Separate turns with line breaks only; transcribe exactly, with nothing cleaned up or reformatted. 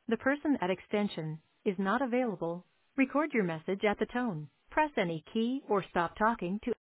The person at extension is not available. Record your message at the tone. Press any key or stop talking to